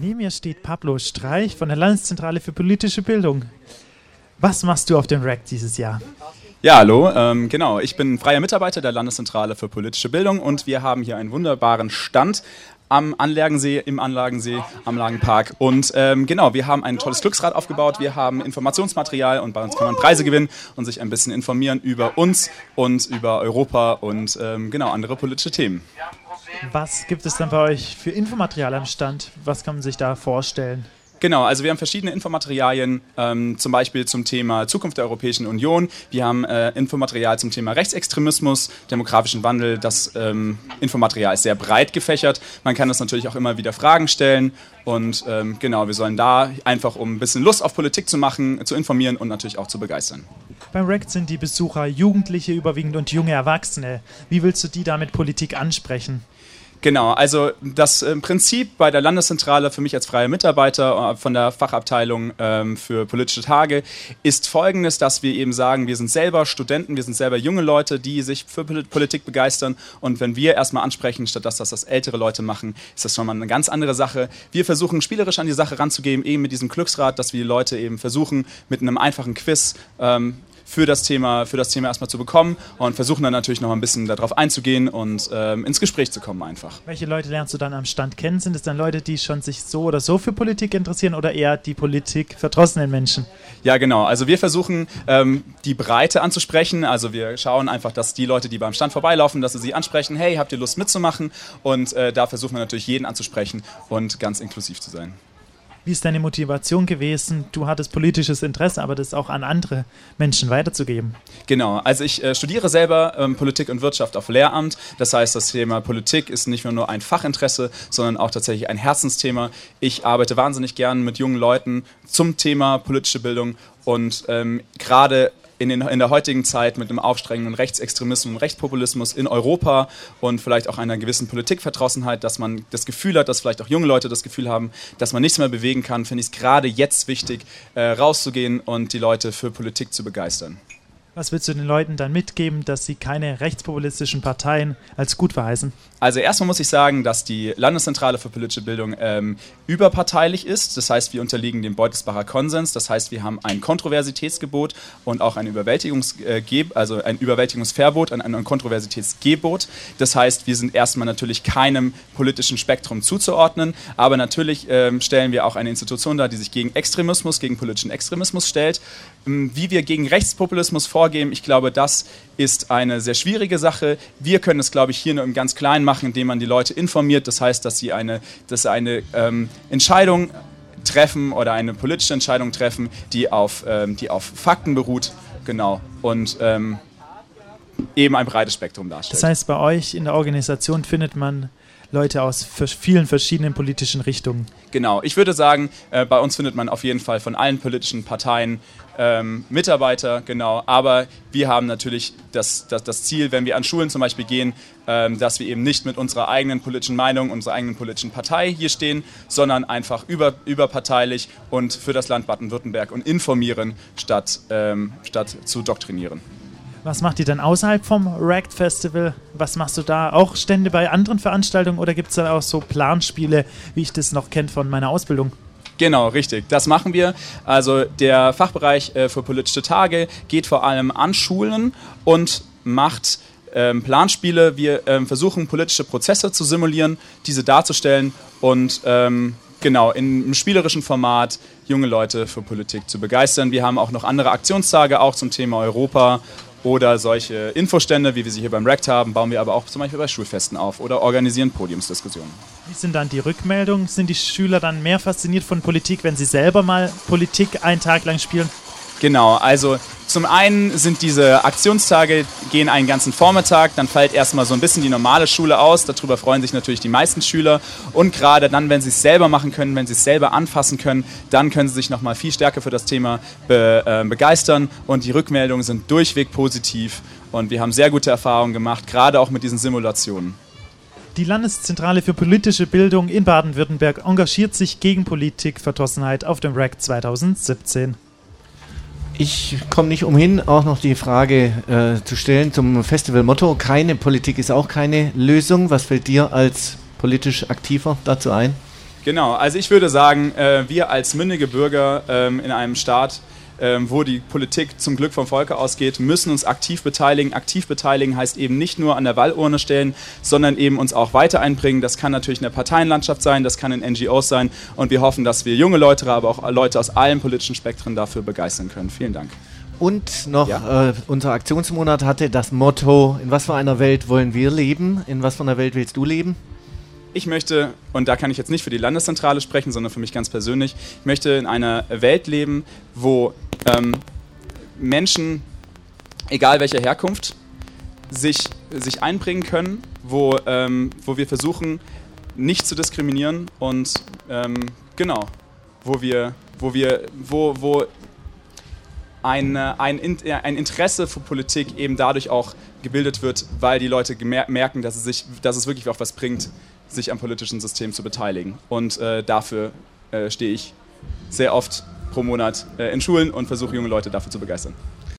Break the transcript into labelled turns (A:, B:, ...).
A: Neben mir steht Pablo Streich von der Landeszentrale für politische Bildung. Was machst du auf dem RAC dieses Jahr?
B: Ja, hallo, genau. Ich bin freier Mitarbeiter der Landeszentrale für politische Bildung und wir haben hier einen wunderbaren Stand am Anlagensee, im Anlagenpark. Und genau, wir haben ein tolles Glücksrad aufgebaut, wir haben Informationsmaterial und bei uns kann man Preise gewinnen und sich ein bisschen informieren über uns und über Europa und genau, andere politische Themen.
A: Was gibt es dann bei euch für Infomaterial am Stand? Was kann man sich da vorstellen?
B: Genau, also wir haben verschiedene Infomaterialien, zum Beispiel zum Thema Zukunft der Europäischen Union. Wir haben Infomaterial zum Thema Rechtsextremismus, demografischen Wandel. Das Infomaterial ist sehr breit gefächert. Man kann das natürlich auch immer wieder Fragen stellen. Und genau, wir sollen da einfach, um ein bisschen Lust auf Politik zu machen, zu informieren und natürlich auch zu begeistern.
A: Beim RAC sind die Besucher Jugendliche überwiegend und junge Erwachsene. Wie willst du die da mit Politik ansprechen?
B: Genau, also das Prinzip bei der Landeszentrale für mich als freier Mitarbeiter von der Fachabteilung für politische Tage ist folgendes, dass wir eben sagen, wir sind selber Studenten, wir sind selber junge Leute, die sich für Politik begeistern und wenn wir erstmal ansprechen, statt dass das ältere Leute machen, ist das schon mal eine ganz andere Sache. Wir versuchen spielerisch an die Sache ranzugehen, eben mit diesem Glücksrad, dass wir die Leute eben versuchen, mit einem einfachen Quiz für das Thema erstmal zu bekommen und versuchen dann natürlich noch ein bisschen darauf einzugehen und ins Gespräch zu kommen einfach.
A: Welche Leute lernst du dann am Stand kennen? Sind es dann Leute, die schon sich so oder so für Politik interessieren oder eher die Politik verdrossenen Menschen?
B: Ja, genau. Also wir versuchen, die Breite anzusprechen. Also wir schauen einfach, dass die Leute, die beim Stand vorbeilaufen, dass sie sie ansprechen, hey, habt ihr Lust mitzumachen? Und da versuchen wir natürlich jeden anzusprechen und ganz inklusiv zu sein.
A: Wie ist deine Motivation gewesen? Du hattest politisches Interesse, aber das auch an andere Menschen weiterzugeben.
B: Genau, also ich studiere selber Politik und Wirtschaft auf Lehramt. Das heißt, das Thema Politik ist nicht nur ein Fachinteresse, sondern auch tatsächlich ein Herzensthema. Ich arbeite wahnsinnig gern mit jungen Leuten zum Thema politische Bildung und gerade in der heutigen Zeit mit einem aufstrengenden Rechtsextremismus und Rechtspopulismus in Europa und vielleicht auch einer gewissen Politikverdrossenheit, dass man das Gefühl hat, dass vielleicht auch junge Leute das Gefühl haben, dass man nichts mehr bewegen kann, finde ich es gerade jetzt wichtig, rauszugehen und die Leute für Politik zu begeistern.
A: Was willst du den Leuten dann mitgeben, dass sie keine rechtspopulistischen Parteien als gut verheißen?
B: Also erstmal muss ich sagen, dass die Landeszentrale für politische Bildung überparteilich ist. Das heißt, wir unterliegen dem Beutelsbacher Konsens. Das heißt, wir haben ein Kontroversitätsgebot und auch ein Überwältigungsverbot und ein Kontroversitätsgebot. Das heißt, wir sind erstmal natürlich keinem politischen Spektrum zuzuordnen, aber natürlich stellen wir auch eine Institution dar, die sich gegen Extremismus, gegen politischen Extremismus stellt. Wie wir gegen Rechtspopulismus vorgehen, ich glaube, das ist eine sehr schwierige Sache. Wir können es, glaube ich, hier nur im ganz Kleinen machen, indem man die Leute informiert. Das heißt, dass sie eine Entscheidung treffen oder eine politische Entscheidung treffen, die auf Fakten beruht, genau, und eben ein breites Spektrum darstellt.
A: Das heißt, bei euch in der Organisation findet man Leute aus vielen verschiedenen politischen Richtungen.
B: Genau, ich würde sagen, bei uns findet man auf jeden Fall von allen politischen Parteien Mitarbeiter, genau, aber wir haben natürlich das Ziel, wenn wir an Schulen zum Beispiel gehen, dass wir eben nicht mit unserer eigenen politischen Meinung, unserer eigenen politischen Partei hier stehen, sondern einfach überparteilich und für das Land Baden-Württemberg und informieren, statt zu doktrinieren.
A: Was macht ihr dann außerhalb vom RAC Festival? Was machst du da? Auch Stände bei anderen Veranstaltungen oder gibt es da auch so Planspiele, wie ich das noch kenne von meiner Ausbildung?
B: Genau, richtig. Das machen wir. Also der Fachbereich für politische Tage geht vor allem an Schulen und macht Planspiele. Wir versuchen politische Prozesse zu simulieren, diese darzustellen und genau, in einem spielerischen Format junge Leute für Politik zu begeistern. Wir haben auch noch andere Aktionstage, auch zum Thema Europa. Oder solche Infostände, wie wir sie hier beim RAC haben, bauen wir aber auch zum Beispiel bei Schulfesten auf oder organisieren Podiumsdiskussionen.
A: Wie sind dann die Rückmeldungen? Sind die Schüler dann mehr fasziniert von Politik, wenn sie selber mal Politik einen Tag lang spielen?
B: Genau, also zum einen sind diese Aktionstage, gehen einen ganzen Vormittag, dann fällt erstmal so ein bisschen die normale Schule aus, darüber freuen sich natürlich die meisten Schüler und gerade dann, wenn sie es selber machen können, wenn sie es selber anfassen können, dann können sie sich nochmal viel stärker für das Thema begeistern und die Rückmeldungen sind durchweg positiv und wir haben sehr gute Erfahrungen gemacht, gerade auch mit diesen Simulationen.
A: Die Landeszentrale für politische Bildung in Baden-Württemberg engagiert sich gegen Politikverdrossenheit auf dem RAC 2017.
C: Ich komme nicht umhin, auch noch die Frage zu stellen zum Festivalmotto. Keine Politik ist auch keine Lösung. Was fällt dir als politisch Aktiver dazu ein?
B: Genau, also ich würde sagen, wir als mündige Bürger in einem Staat, wo die Politik zum Glück vom Volke ausgeht, müssen uns aktiv beteiligen. Aktiv beteiligen heißt eben nicht nur an der Wahlurne stellen, sondern eben uns auch weiter einbringen. Das kann natürlich in der Parteienlandschaft sein, das kann in NGOs sein und wir hoffen, dass wir junge Leute, aber auch Leute aus allen politischen Spektren dafür begeistern können. Vielen Dank.
C: Und noch, unser Aktionsmonat hatte das Motto, in was für einer Welt wollen wir leben? In was für einer Welt willst du leben?
B: Ich möchte, und da kann ich jetzt nicht für die Landeszentrale sprechen, sondern für mich ganz persönlich, ich möchte in einer Welt leben, wo Menschen, egal welcher Herkunft, sich einbringen können, wo wir versuchen, nicht zu diskriminieren und genau, wo ein Interesse für Politik eben dadurch auch gebildet wird, weil die Leute merken, dass es wirklich auch was bringt, sich am politischen System zu beteiligen. Und dafür stehe ich sehr oft pro Monat in Schulen und versuche junge Leute dafür zu begeistern.